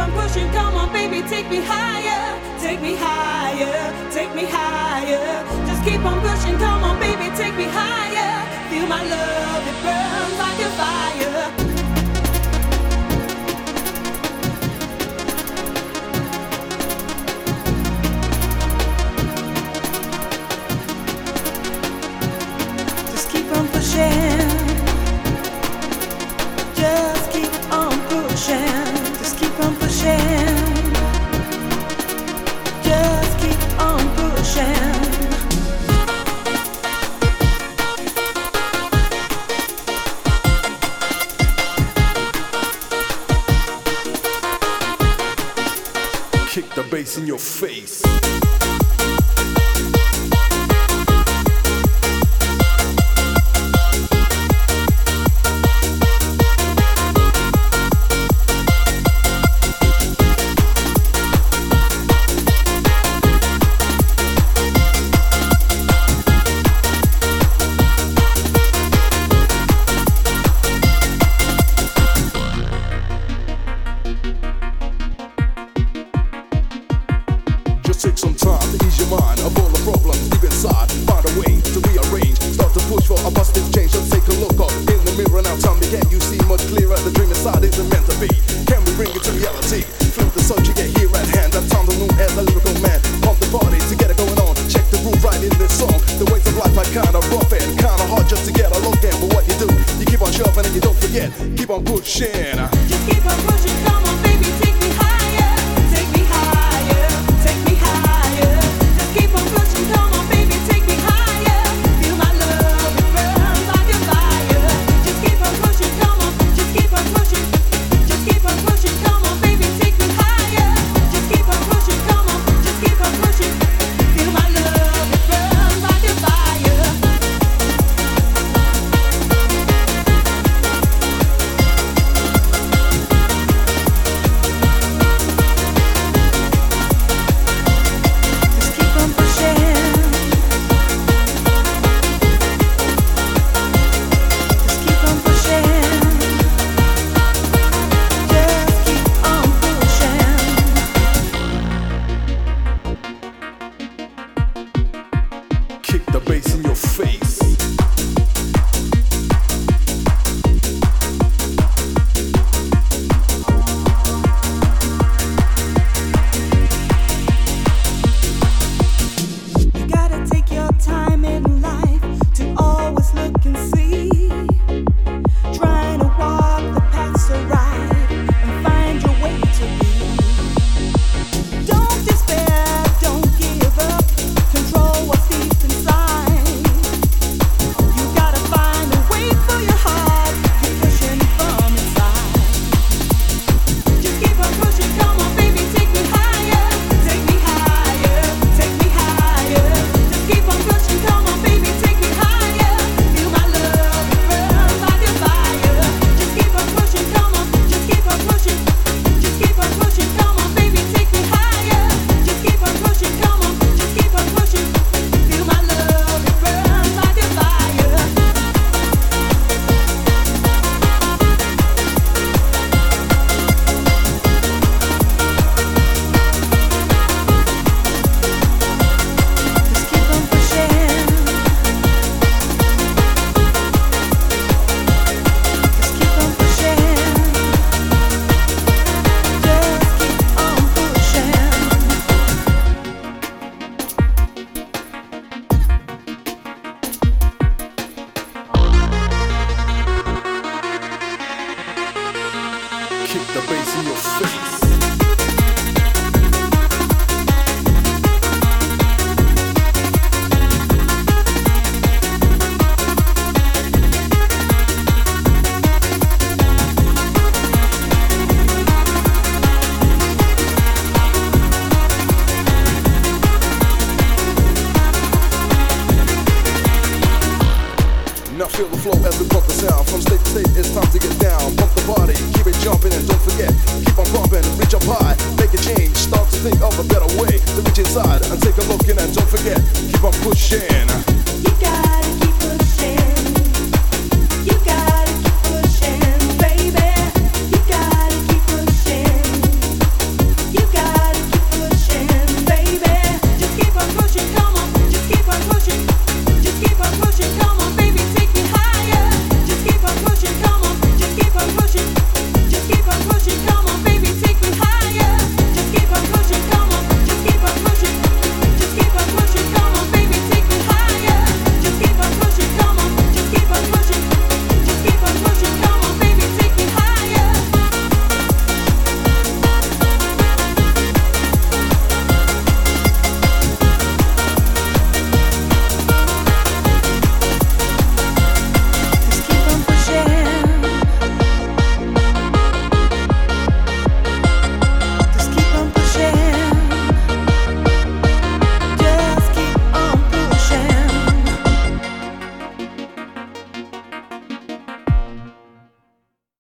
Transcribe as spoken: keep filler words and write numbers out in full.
on pushing, come on, baby, take me higher, take me higher, take me higher. Just keep on pushing, come on, baby, take me higher. Feel my love, it burns like a fire. Just keep on pushing. Just keep on pushing. Just keep on pushing. Just keep on pushing. Kick the bass in your face. Take some time to ease your mind of all the problems deep inside. Find a way to rearrange. Start to push for a positive change. Just take a look up in the mirror now. Tell me, can you see much clearer? The dream inside isn't meant to be. Can we bring it to reality? Flip the subject, get here at hand. That sounds known as a lyrical man. Pump the body to get it going on. Check the groove right in this song. The ways of life are kinda rough and kinda hard just to get a look at. But what you do, you keep on shoving and you don't forget. Keep on pushing. Just keep on pushing, come on, baby, take me higher, take me higher, take me higher. Just keep on pushing, come on, baby, take me higher. Feel my love, it burns like a fire. Just keep on pushing, come on, just keep on pushing. Just keep on pushing, come on, baby, take me higher. Just keep on pushing, come on, just keep on pushing. Feel my love, it burns like a fire. Kick the bass in your face. You gotta take your time in life to always look and see. Trying to walk the path so right and find your way to be. Don't despair, don't give up. Control what's deep inside. You gotta find a way for your heart. Keep pushing from inside. Just keep on pushing, come on, baby, take me higher, take me higher, take me higher. Just keep on pushing, come on, baby, take me higher. Feel my love, it burns like a fire. Just keep on pushing, come on, just keep on pushing. Just keep on pushing, come on, baby, take me higher. Just keep on pushing, come on, just keep on pushing. Feel my love, it burns like a fire. Just keep on pushing. Just keep on pushing. Just keep on pushing. Kick the bass in your face. Now feel the flow as we pump the sound. From state to state, it's time to get down. Pump the body, keep it jumping and don't forget. Keep on pumping, reach up high, make a change. Start to think of a better way to reach inside and take a look in and don't forget. Keep on pushing.